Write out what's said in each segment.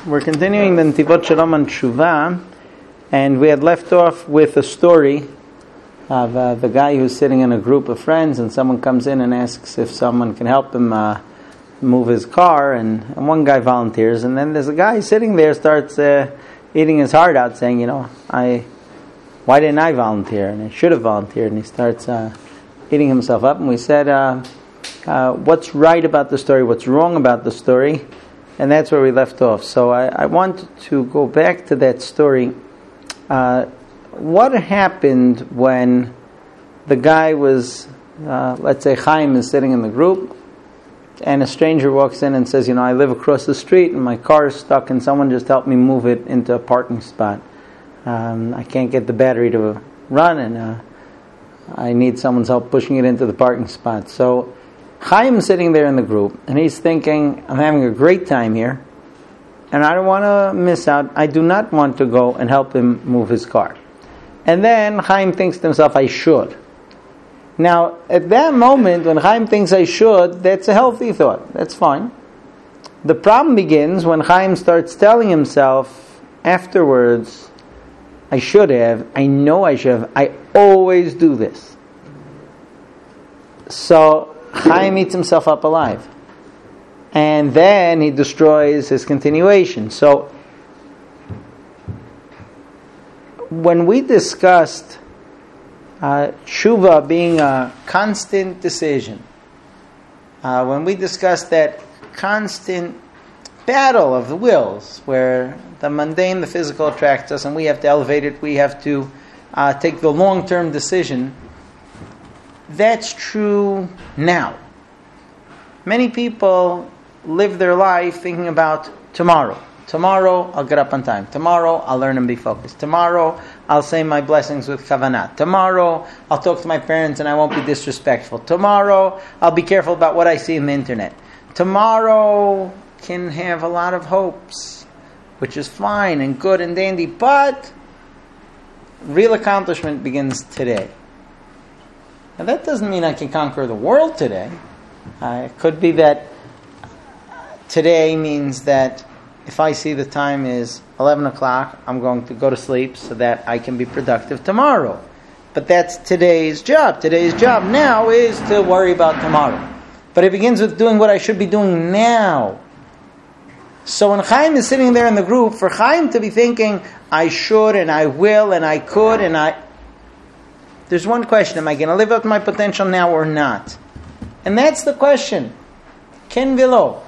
We're continuing the Netivot Shalom on Tshuva, and we had left off with a story of the guy who's sitting in a group of friends, and someone comes in and asks if someone can help him move his car, and one guy volunteers, and then there's a guy sitting there starts eating his heart out, saying, why didn't I volunteer? And I should have volunteered, and he starts eating himself up, and we said, what's right about the story, what's wrong about the story? And that's where we left off. So I want to go back to that story. What happened when the guy was, let's say Chaim is sitting in the group, and a stranger walks in and says, I live across the street and my car is stuck and someone just helped me move it into a parking spot. I can't get the battery to run and I need someone's help pushing it into the parking spot. So Chaim is sitting there in the group, and he's thinking, I'm having a great time here, and I don't want to miss out. I do not want to go and help him move his car. And then Chaim thinks to himself, I should. Now, at that moment, when Chaim thinks I should, that's a healthy thought. That's fine. The problem begins when Chaim starts telling himself afterwards, I should have, I know I should have, I always do this. So Chaim eats himself up alive. And then he destroys his continuation. So, when we discussed tshuva being a constant decision, when we discussed that constant battle of the wills, where the mundane, the physical attracts us, and we have to elevate it, we have to take the long-term decision, that's true now. Many people live their life thinking about tomorrow. Tomorrow, I'll get up on time. Tomorrow, I'll learn and be focused. Tomorrow, I'll say my blessings with kavanah. Tomorrow, I'll talk to my parents and I won't be disrespectful. Tomorrow, I'll be careful about what I see in the internet. Tomorrow can have a lot of hopes, which is fine and good and dandy, but real accomplishment begins today. Now that doesn't mean I can conquer the world today. It could be that today means that if I see the time is 11 o'clock, I'm going to go to sleep so that I can be productive tomorrow. But that's today's job. Today's job now is to worry about tomorrow. But it begins with doing what I should be doing now. So when Chaim is sitting there in the group, for Chaim to be thinking, I should and I will and I could and there's one question, am I going to live up to my potential now or not? And that's the question. Ken Vilo.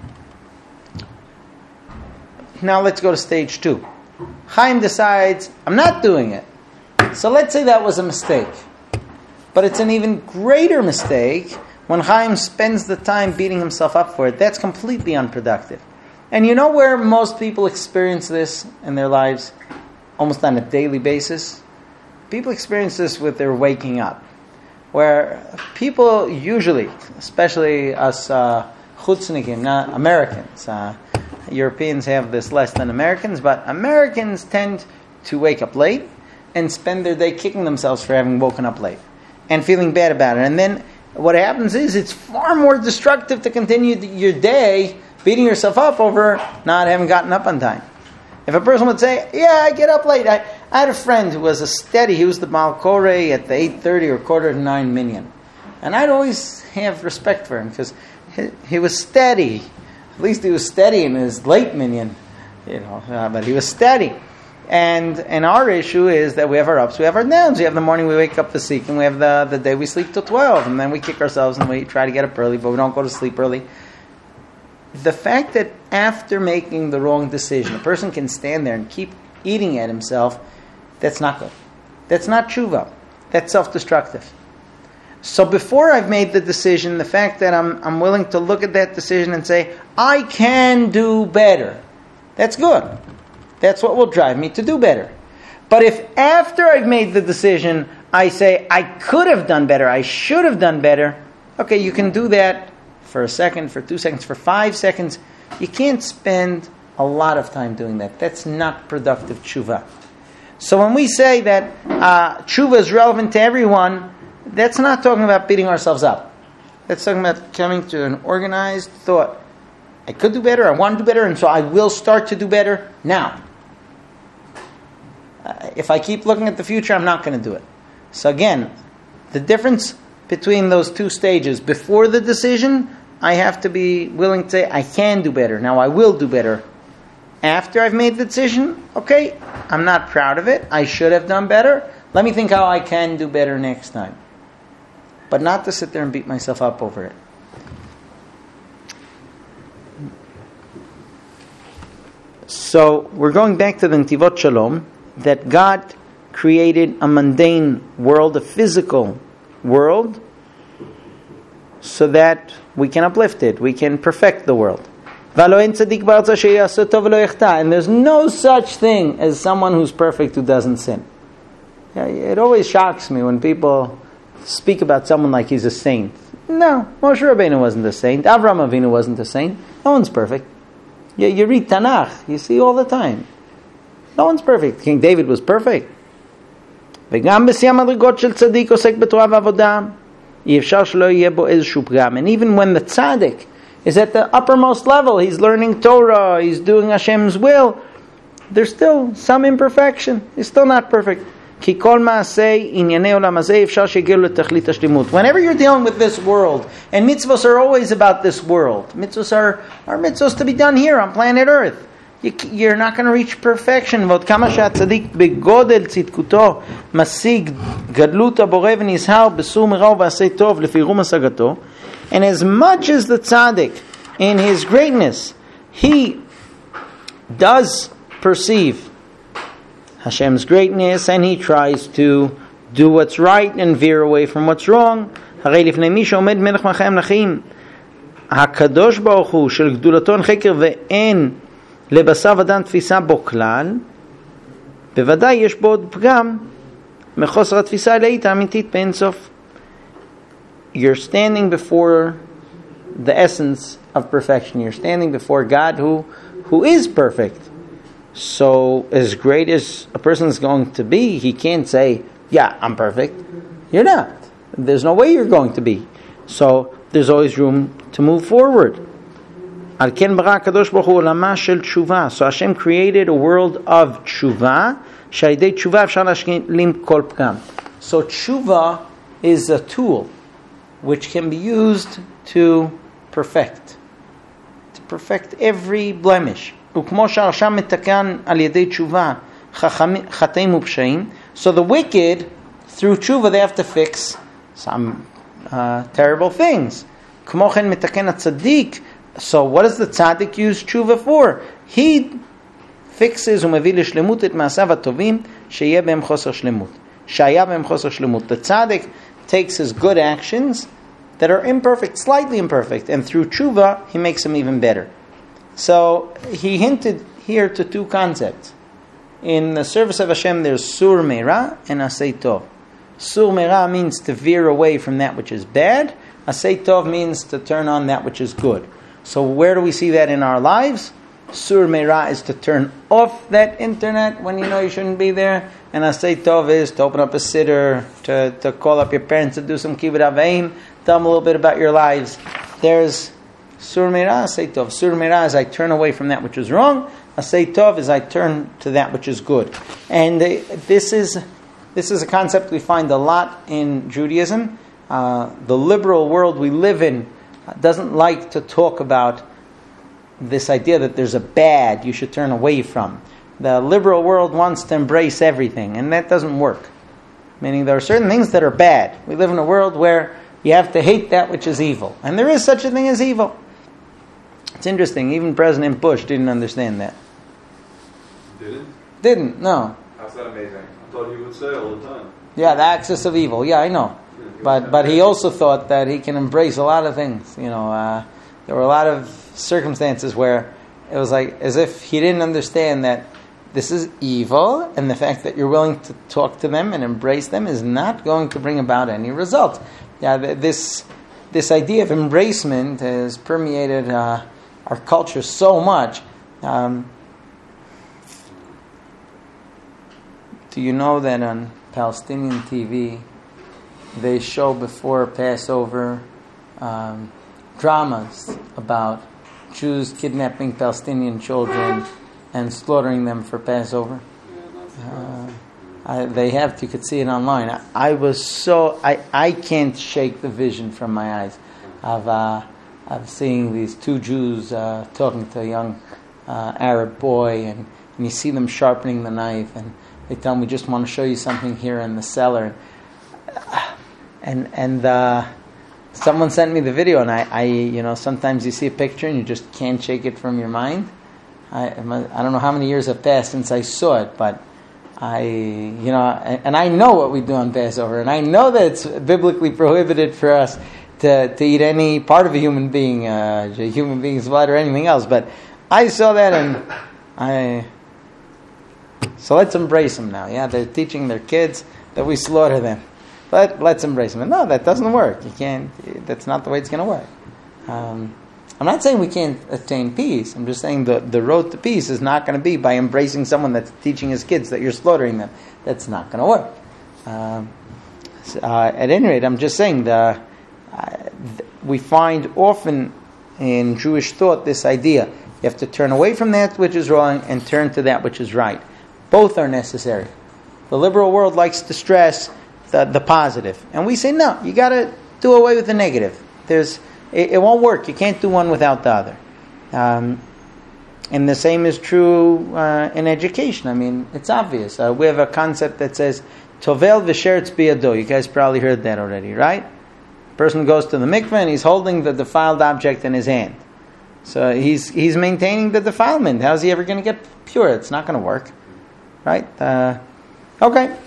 Now let's go to stage 2. Chaim decides, I'm not doing it. So let's say that was a mistake. But it's an even greater mistake when Chaim spends the time beating himself up for it. That's completely unproductive. And you know where most people experience this in their lives? Almost on a daily basis? People experience this with their waking up. Where people usually, especially us chutznikim, not Americans, Europeans have this less than Americans, but Americans tend to wake up late and spend their day kicking themselves for having woken up late and feeling bad about it. And then what happens is it's far more destructive to continue your day beating yourself up over not having gotten up on time. If a person would say, I get up late. I had a friend who was he was the Malkore at the 8:30 or 8:45 minyan. And I'd always have respect for him because he was steady. At least he was steady in his late minyan, but he was steady. And our issue is that we have our ups, we have our downs. We have the morning we wake up to seek, and we have the day we sleep till 12, and then we kick ourselves and we try to get up early, but we don't go to sleep early. The fact that after making the wrong decision, a person can stand there and keep eating at himself, that's not good. That's not tshuva. That's self-destructive. So before I've made the decision, the fact that I'm willing to look at that decision and say, I can do better, that's good. That's what will drive me to do better. But if after I've made the decision, I say, I could have done better, I should have done better, okay, you can do that for a second, for 2 seconds, for 5 seconds. You can't spend a lot of time doing that. That's not productive tshuva. So when we say that tshuva is relevant to everyone, that's not talking about beating ourselves up. That's talking about coming to an organized thought. I could do better, I want to do better, and so I will start to do better now. If I keep looking at the future, I'm not going to do it. So again, the difference between those two stages, before the decision, I have to be willing to say, I can do better. Now I will do better. After I've made the decision, okay, I'm not proud of it. I should have done better. Let me think how I can do better next time. But not to sit there and beat myself up over it. So we're going back to the Netivot Shalom, that God created a mundane world, a physical world, so that we can uplift it, we can perfect the world. And there's no such thing as someone who's perfect who doesn't sin. It always shocks me when people speak about someone like he's a saint. No, Moshe Rabbeinu wasn't a saint. Avraham Avinu wasn't a saint. No one's perfect. You read Tanakh, you see all the time. No one's perfect. King David was perfect. וגם בשיא המדרגות של צדיק עוסק בתורה ועבודה, אי אפשר שלא יהיה בו איזשהו פגם. And even when the tzaddik is at the uppermost level, he's learning Torah, he's doing Hashem's will, there's still some imperfection. He's still not perfect. כי כל מעשה ענייני עולם הזה אפשר שיגיעו לתכלית השלמות. Whenever you're dealing with this world, and mitzvahs are always about this world. Mitzvahs are mitzvahs to be done here on planet Earth. You're not going to reach perfection. ועוד כמה שהצדיק בגודל צדקותו משיג גדלות הבורא ונזהר בסור מרע ובעשה טוב לפי רום השגתו. And as much as the tzaddik in his greatness, he does perceive Hashem's greatness, and he tries to do what's right and veer away from what's wrong. הרי לפני מי שעומד מלך מלכי המלכים, הקדוש ברוך הוא של גדולתו אין חקר ואין לבשר ודם תפיסה בו כלל, בוודאי יש בו עוד פגם מחוסר התפיסה העילאית האמיתית באין סוף. You're standing before the essence of perfection. You're standing before God who is perfect. So as great as a person is going to be, he can't say, yeah, I'm perfect. You're not. There's no way you're going to be. So there's always room to move forward. So Hashem created a world of tshuva. So tshuva is a tool which can be used to perfect every blemish. So the wicked, through tshuva, they have to fix some terrible things. So what does the tzaddik use tshuva for? He fixes The tzaddik takes his good actions that are imperfect, slightly imperfect, and through tshuva, he makes them even better. So he hinted here to two concepts. In the service of Hashem, there's sur meira and asay tov. Sur meira means to veer away from that which is bad. Asay tov means to turn on that which is good. So where do we see that in our lives? Sur meira is to turn off that internet when you know you shouldn't be there. And asay tov is to open up a siddur, to call up your parents to do some kibbut avayim, tell them a little bit about your lives. There's Sur meira, asay tov. Sur meira is I turn away from that which is wrong. Asay tov is I turn to that which is good. And this is a concept we find a lot in Judaism. The liberal world we live in doesn't like to talk about this idea that there's a bad you should turn away from. The liberal world wants to embrace everything, and that doesn't work. Meaning there are certain things that are bad. We live in a world where you have to hate that which is evil. And there is such a thing as evil. It's interesting, even President Bush didn't understand that. Didn't, no. How's that amazing? I thought he would say all the time. Yeah, the axis of evil. Yeah, I know. But he also thought that he can embrace a lot of things. There were a lot of circumstances where it was like as if he didn't understand that this is evil, and the fact that you're willing to talk to them and embrace them is not going to bring about any result. Yeah, this idea of embracement has permeated our culture so much. Do you know that on Palestinian TV they show before Passover dramas about Jews kidnapping Palestinian children and slaughtering them for Passover. They have. You could see it online. I can't shake the vision from my eyes of seeing these two Jews talking to a young Arab boy, and you see them sharpening the knife, and they tell him, "We just want to show you something here in the cellar." And someone sent me the video, and I sometimes you see a picture and you just can't shake it from your mind. I don't know how many years have passed since I saw it, but and I know what we do on Passover, and I know that it's biblically prohibited for us to eat any part of a human being, a human being's blood or anything else. But I saw that, and so let's embrace them now. Yeah, they're teaching their kids that we slaughter them, but let's embrace them. And no, that doesn't work. You can't. That's not the way it's going to work. I'm not saying we can't attain peace. I'm just saying the road to peace is not going to be by embracing someone that's teaching his kids that you're slaughtering them. That's not going to work. At any rate, I'm just saying we find often in Jewish thought this idea: you have to turn away from that which is wrong and turn to that which is right. Both are necessary. The liberal world likes to stress the positive, and we say no. You got to do away with the negative. It won't work. You can't do one without the other. And the same is true in education. I mean, it's obvious. We have a concept that says Tovel v'sheretz biyado. You guys probably heard that already, right? Person goes to the mikveh and he's holding the defiled object in his hand. So he's maintaining the defilement. How's he ever going to get pure? It's not going to work, right? Okay.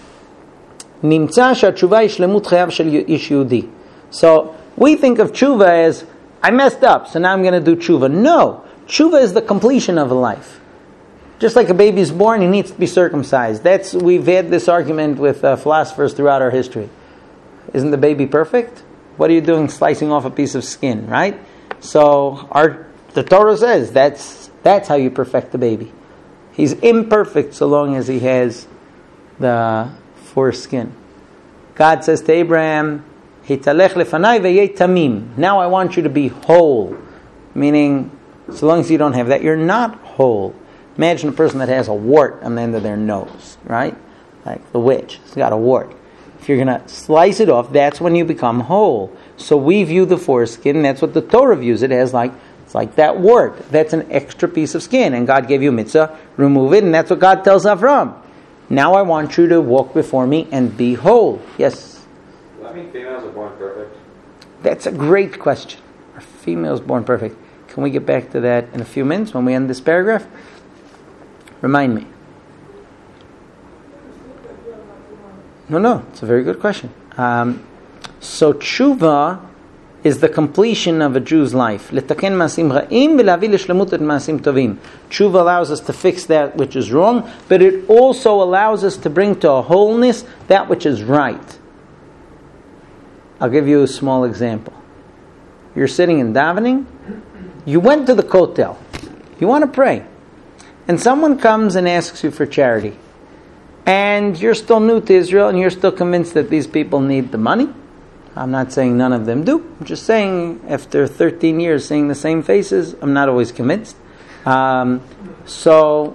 Nimtza she'atshuva yishlemut chayav shel ish Yehudi. So we think of tshuva as, I messed up, so now I'm going to do tshuva. No, tshuva is the completion of a life. Just like a baby is born, he needs to be circumcised. We've had this argument with philosophers throughout our history. Isn't the baby perfect? What are you doing slicing off a piece of skin, right? So the Torah says that's how you perfect the baby. He's imperfect so long as he has the foreskin. God says to Abraham, Hitalech lefanai v'yeh tamim. Now I want you to be whole. Meaning, so long as you don't have that, you're not whole. Imagine a person that has a wart on the end of their nose, right? Like the witch, has got a wart. If you're going to slice it off, that's when you become whole. So we view the foreskin, that's what the Torah views it as, it's like that wart. That's an extra piece of skin, and God gave you mitzvah, remove it, and that's what God tells Avram. Now I want you to walk before me and be whole. Yes? I mean, females are born perfect. That's a great question. Are females born perfect? Can we get back to that in a few minutes when we end this paragraph? Remind me. No, it's a very good question. So tshuva is the completion of a Jew's life. Letaken maasim ra'im v'lavi l'shlemut et maasim tovim. Tshuva allows us to fix that which is wrong, but it also allows us to bring to a wholeness that which is right. I'll give you a small example. You're sitting in davening. You went to the kotel. You want to pray. And someone comes and asks you for charity. And you're still new to Israel and you're still convinced that these people need the money. I'm not saying none of them do. I'm just saying after 13 years seeing the same faces, I'm not always convinced. So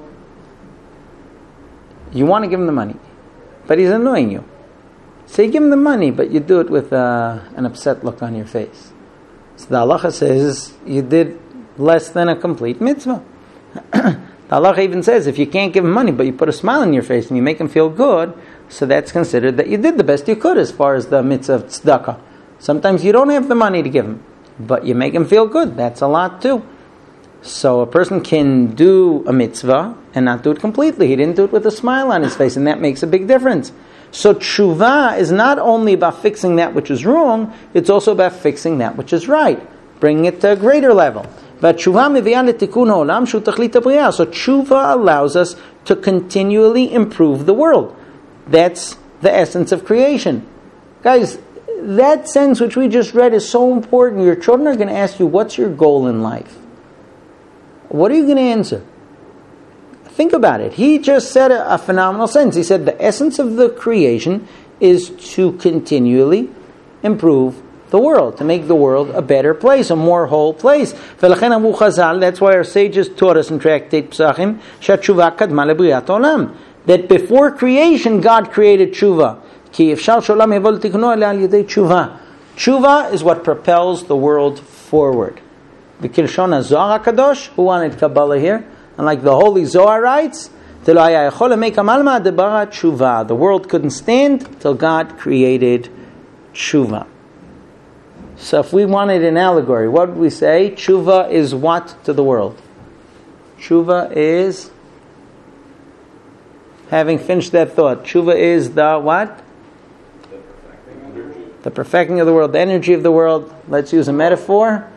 you want to give him the money. But he's annoying you. So you give him the money, but you do it with an upset look on your face. So the halacha says you did less than a complete mitzvah. The halacha even says if you can't give him money, but you put a smile on your face and you make him feel good, so that's considered that you did the best you could as far as the mitzvah of tzedakah. Sometimes you don't have the money to give him, but you make him feel good. That's a lot too. So a person can do a mitzvah and not do it completely. He didn't do it with a smile on his face, and that makes a big difference. So tshuva is not only about fixing that which is wrong, it's also about fixing that which is right, bringing it to a greater level. But tshuva mevi'ah letikun ha'olam shu tachlit habriah. So tshuva allows us to continually improve the world. That's the essence of creation. Guys, that sentence which we just read is so important. Your children are going to ask you, what's your goal in life? What are you going to answer? Think about it. He just said a phenomenal sentence. He said the essence of the creation is to continually improve the world, to make the world a better place, a more whole place. That's why our sages taught us in Tractate Pesachim that before creation, God created tshuva. Tshuva is what propels the world forward. Who wanted Kabbalah here? And like the Holy Zohar writes, the world couldn't stand till God created tshuva. So if we wanted an allegory, what would we say? Tshuva is what to the world? Tshuva is, having finished that thought, tshuva is the what? The perfecting of the world, the energy of the world. Let's use a metaphor.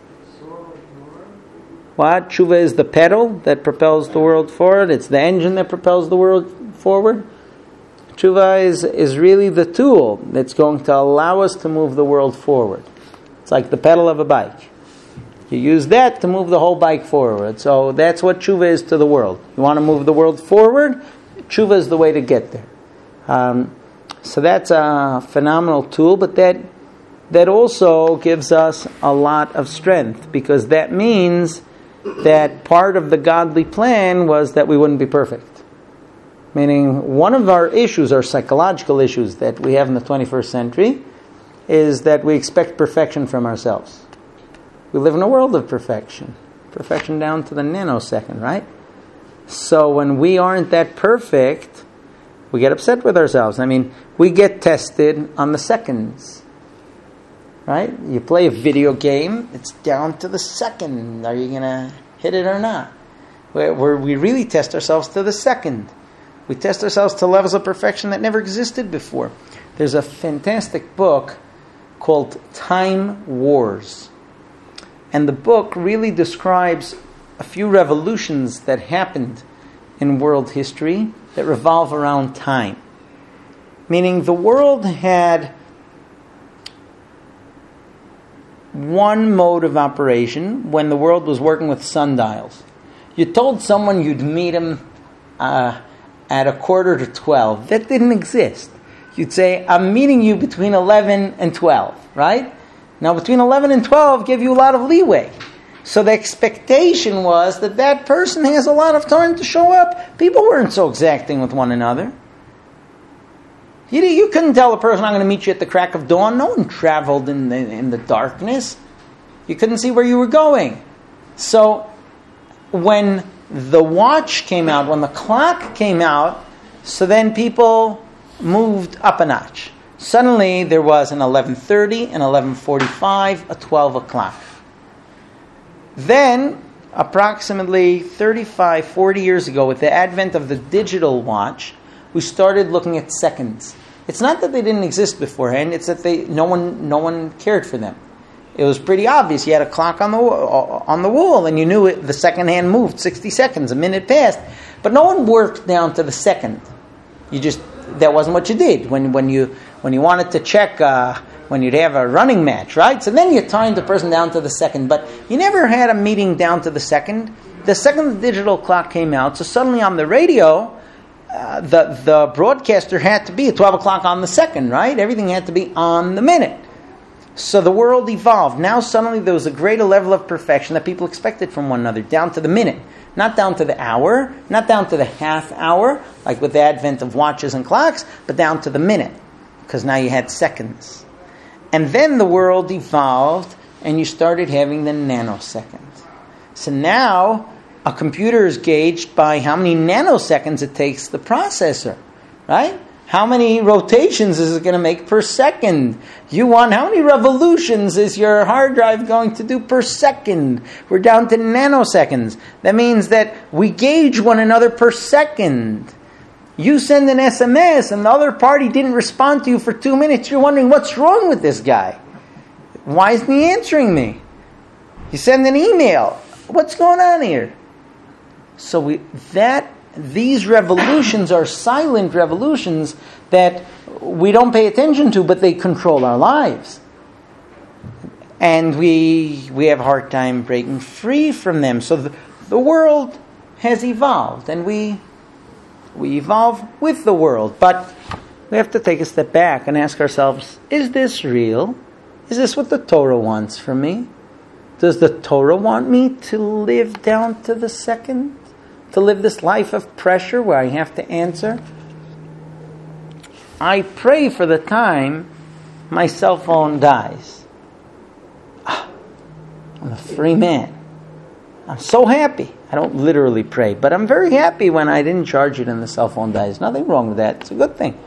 What? Tshuva is the pedal that propels the world forward. It's the engine that propels the world forward. Tshuva is really the tool that's going to allow us to move the world forward. It's like the pedal of a bike. You use that to move the whole bike forward. So that's what tshuva is to the world. You want to move the world forward? Tshuva is the way to get there. So that's a phenomenal tool, but that also gives us a lot of strength, because that means that part of the godly plan was that we wouldn't be perfect. Meaning, one of our issues, our psychological issues that we have in the 21st century, is that we expect perfection from ourselves. We live in a world of perfection. Perfection down to the nanosecond, right? So when we aren't that perfect, we get upset with ourselves. I mean, we get tested on the seconds. Right? You play a video game, it's down to the second. Are you going to hit it or not? We really test ourselves to the second. We test ourselves to levels of perfection that never existed before. There's a fantastic book called Time Wars. And the book really describes a few revolutions that happened in world history that revolve around time. Meaning the world had one mode of operation when the world was working with sundials. You told someone you'd meet him at 11:45. That didn't exist. You'd say, I'm meeting you between 11 and 12, right? Now between 11 and 12 give you a lot of leeway. So the expectation was that person has a lot of time to show up. People weren't so exacting with one another. You couldn't tell a person, I'm going to meet you at the crack of dawn. No one traveled in the darkness. You couldn't see where you were going. So when the watch came out, when the clock came out, so then people moved up a notch. Suddenly there was an 11:30, an 11:45, a 12 o'clock. Then, approximately 35, 40 years ago, with the advent of the digital watch, we started looking at seconds. It's not that they didn't exist beforehand, it's that no one cared for them. It was pretty obvious. You had a clock on the wall, and you knew it, the second hand moved 60 seconds, a minute passed. But no one worked down to the second. That wasn't what you did. When you wanted to check, when you'd have a running match, right? So then you timed the person down to the second. But you never had a meeting down to the second. The second the digital clock came out, so suddenly on the radio, the broadcaster had to be at 12 o'clock on the second, right? Everything had to be on the minute. So the world evolved. Now suddenly there was a greater level of perfection that people expected from one another, down to the minute. Not down to the hour, not down to the half hour, like with the advent of watches and clocks, but down to the minute, because now you had seconds. And then the world evolved, and you started having the nanosecond. So now a computer is gauged by how many nanoseconds it takes the processor, right? How many rotations is it going to make per second? How many revolutions is your hard drive going to do per second? We're down to nanoseconds. That means that we gauge one another per second. You send an SMS and the other party didn't respond to you for 2 minutes. You're wondering, what's wrong with this guy? Why isn't he answering me? You send an email. What's going on here? So these revolutions are silent revolutions that we don't pay attention to, but they control our lives. And we have a hard time breaking free from them. So the world has evolved, and we evolve with the world. But we have to take a step back and ask ourselves, is this real? Is this what the Torah wants from me? Does the Torah want me to live down to the second? To live this life of pressure where I have to answer? I pray for the time my cell phone dies. I'm a free man. I'm so happy. I don't literally pray, but I'm very happy when I didn't charge it and the cell phone dies. Nothing wrong with that. It's a good thing.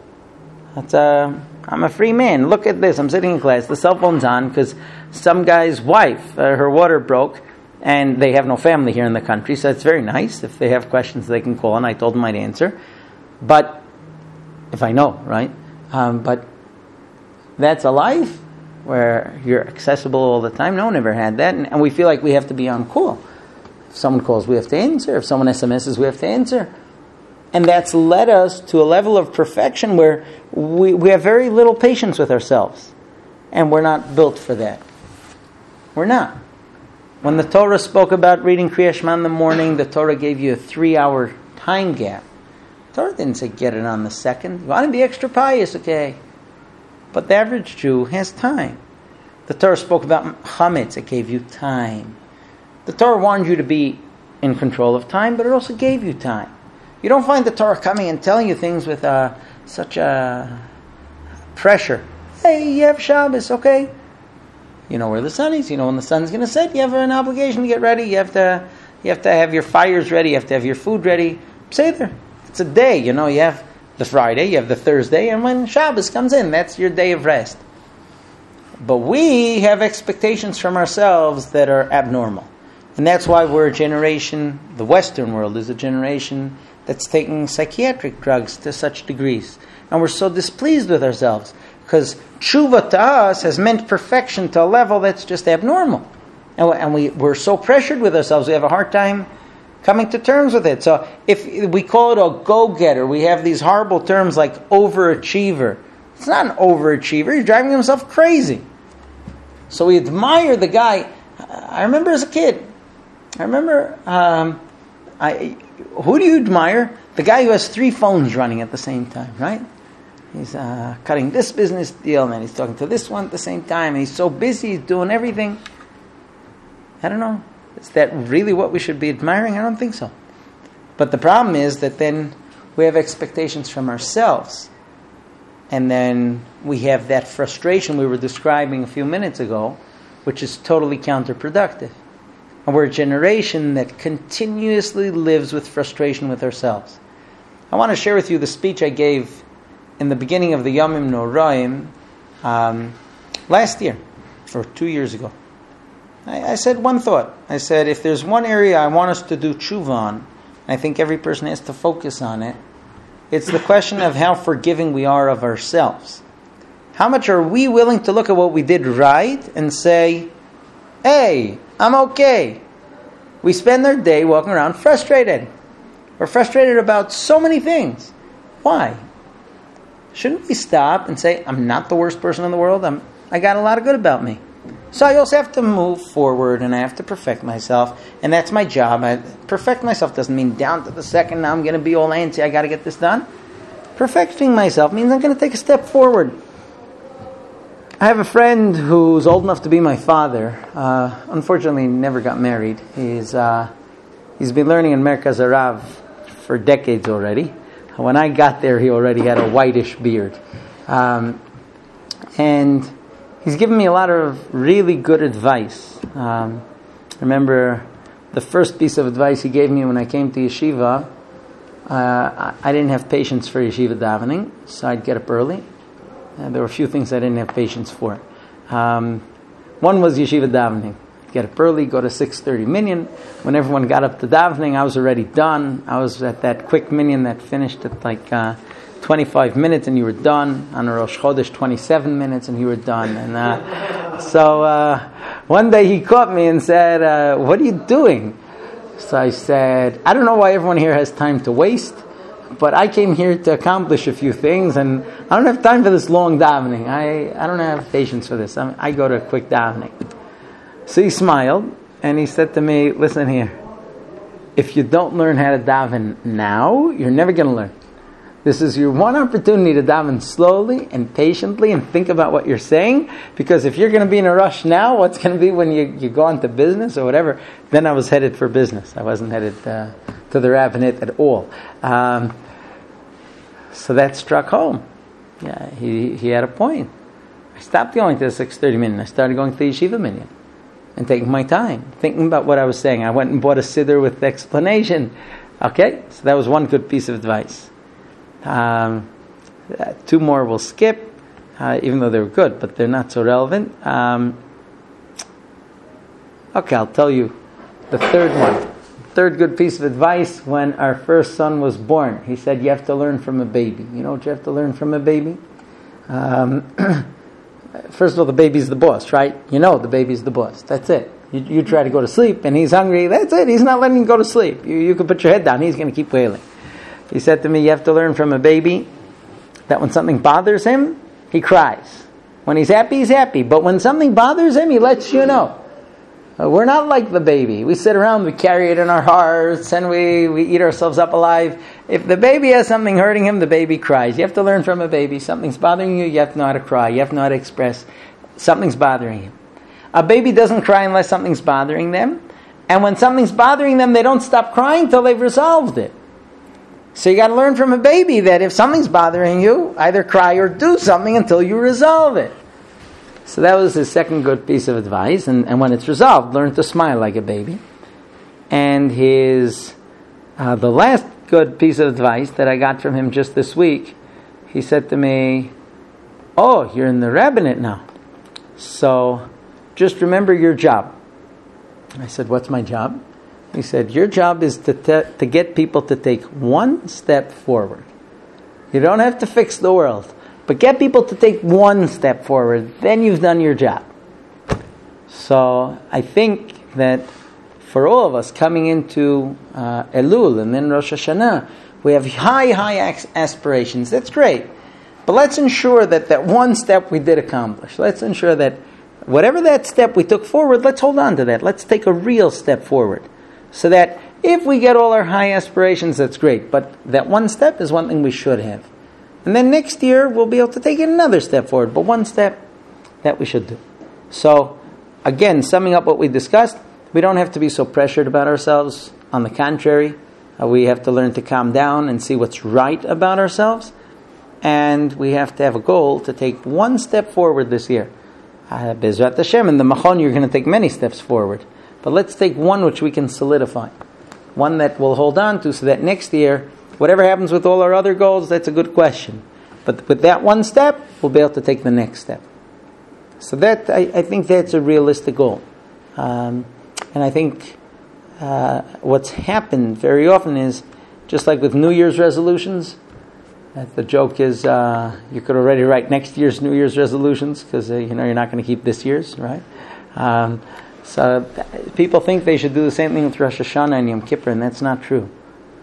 I'm a free man. Look at this. I'm sitting in class. The cell phone's on because some guy's wife, her water broke, and they have no family here in the country, so it's very nice. If they have questions, they can call, and I told them I'd answer. But, if I know, right? But that's a life where you're accessible all the time. No one ever had that, and we feel like we have to be on call. If someone calls, we have to answer. If someone SMSs, we have to answer. And that's led us to a level of perfection where we have very little patience with ourselves. And we're not built for that. We're not. When the Torah spoke about reading Kriya Shema in the morning, the Torah gave you a 3-hour time gap. The Torah didn't say get it on the second. You want to be extra pious, okay. But the average Jew has time. The Torah spoke about chametz. It gave you time. The Torah wanted you to be in control of time, but it also gave you time. You don't find the Torah coming and telling you things with such a pressure. Hey, you have Shabbos, okay? You know where the sun is. You know when the sun's going to set. You have an obligation to get ready. You have to have your fires ready. You have to have your food ready. Seder. It's a day. You know, you have the Friday, you have the Thursday, and when Shabbos comes in, that's your day of rest. But we have expectations from ourselves that are abnormal. And that's why we're a generation, the Western world is a generation that's taking psychiatric drugs to such degrees. And we're so displeased with ourselves because tshuva to us has meant perfection to a level that's just abnormal. And we're so pressured with ourselves, we have a hard time coming to terms with it. So if we call it a go-getter, we have these horrible terms like overachiever. It's not an overachiever, he's driving himself crazy. So we admire the guy. I remember as a kid, who do you admire? The guy who has 3 phones running at the same time, right? He's cutting this business deal, and he's talking to this one at the same time, and he's so busy, he's doing everything. I don't know. Is that really what we should be admiring? I don't think so. But the problem is that then we have expectations from ourselves. And then we have that frustration we were describing a few minutes ago, which is totally counterproductive. And we're a generation that continuously lives with frustration with ourselves. I want to share with you the speech I gave in the beginning of the Yomim Noraim last year, or 2 years ago. I said one thought. I said, if there's one area I want us to do tshuva on, and I think every person has to focus on it, it's the question of how forgiving we are of ourselves. How much are we willing to look at what we did right and say, hey, I'm okay. We spend our day walking around frustrated. We're frustrated about so many things. Why? Shouldn't we stop and say, I'm not the worst person in the world. I got a lot of good about me. So I also have to move forward and I have to perfect myself. And that's my job. Perfect myself doesn't mean down to the second, now I'm going to be all antsy, I got to get this done. Perfecting myself means I'm going to take a step forward. I have a friend who's old enough to be my father. Unfortunately, never got married. He's been learning in Merkaz Arav for decades already. When I got there, he already had a whitish beard. And he's given me a lot of really good advice. I remember the first piece of advice he gave me when I came to yeshiva. I didn't have patience for yeshiva davening, so I'd get up early. There were a few things I didn't have patience for. One was yeshiva davening. Get up early, go to 6:30 minyan. When everyone got up to davening, I was already done. I was at that quick minyan that finished at like 25 minutes and you were done. On a Rosh Chodesh, 27 minutes and you were done. And so one day he caught me and said, what are you doing? So I said, I don't know why everyone here has time to waste, but I came here to accomplish a few things and I don't have time for this long davening. I don't have patience for this. I go to a quick davening. So he smiled and he said to me, listen here, if you don't learn how to daven now, you're never going to learn. This is your one opportunity to daven slowly and patiently and think about what you're saying, because if you're going to be in a rush now, what's going to be when you go into business or whatever? Then I was headed for business. I wasn't headed to the rabbinate at all. So that struck home. Yeah, he had a point. I stopped going to the 6:30 minyan. I started going to the yeshiva minyan and taking my time, thinking about what I was saying. I went and bought a siddur with the explanation. Okay, so that was one good piece of advice. 2 more we'll skip, even though they were good, but they're not so relevant. Okay, I'll tell you the third one. Third good piece of advice when our first son was born. He said, you have to learn from a baby. You know what you have to learn from a baby? First of all, the baby's the boss, right? You know the baby's the boss. That's it. You try to go to sleep and he's hungry. That's it. He's not letting you go to sleep. You can put your head down. He's going to keep wailing. He said to me, you have to learn from a baby that when something bothers him, he cries. When he's happy. But when something bothers him, he lets you know. We're not like the baby. We sit around, we carry it in our hearts, and we eat ourselves up alive. If the baby has something hurting him, the baby cries. You have to learn from a baby. Something's bothering you, you have to know how to cry. You have to know how to express something's bothering him. A baby doesn't cry unless something's bothering them. And when something's bothering them, they don't stop crying till they've resolved it. So you got to learn from a baby that if something's bothering you, either cry or do something until you resolve it. So that was his second good piece of advice. And when it's resolved, learn to smile like a baby. And his the last good piece of advice that I got from him just this week, he said to me, oh, you're in the rabbinate now. So just remember your job. I said, what's my job? He said, your job is to get people to take one step forward. You don't have to fix the world, but get people to take one step forward. Then you've done your job. So I think that for all of us coming into Elul and then Rosh Hashanah, we have high aspirations. That's great. But let's ensure that one step we did accomplish. Let's ensure that whatever that step we took forward, let's hold on to that. Let's take a real step forward. So that if we get all our high aspirations, that's great. But that one step is one thing we should have. And then next year, we'll be able to take another step forward. But one step that we should do. So, again, summing up what we discussed, we don't have to be so pressured about ourselves. On the contrary, we have to learn to calm down and see what's right about ourselves. And we have to have a goal to take one step forward this year. Bezrat Hashem, in the Machon, you're going to take many steps forward. But let's take one which we can solidify. One that we'll hold on to so that next year, whatever happens with all our other goals, that's a good question. But with that one step, we'll be able to take the next step. So that, I think that's a realistic goal. And I think what's happened very often is, just like with New Year's resolutions, the joke is you could already write next year's New Year's resolutions because you're not going to keep this year's, right? So people think they should do the same thing with Rosh Hashanah and Yom Kippur, and that's not true.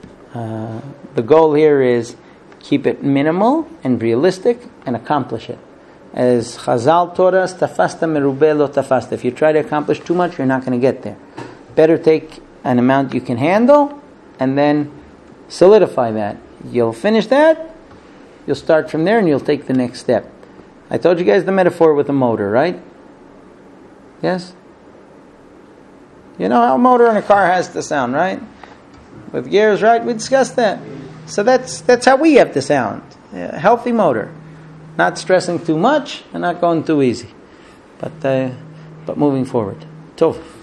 The goal here is keep it minimal and realistic and accomplish it. As Chazal taught us, tafasta merubeh lo tafasta. If you try to accomplish too much, you're not going to get there. Better take an amount you can handle and then solidify that. You'll finish that, you'll start from there, and you'll take the next step. I told you guys the metaphor with a motor, right? Yes? You know how a motor in a car has to sound, right? With gears, right? We discussed that. So that's how we have to sound. A healthy motor. Not stressing too much and not going too easy. But moving forward. Tov.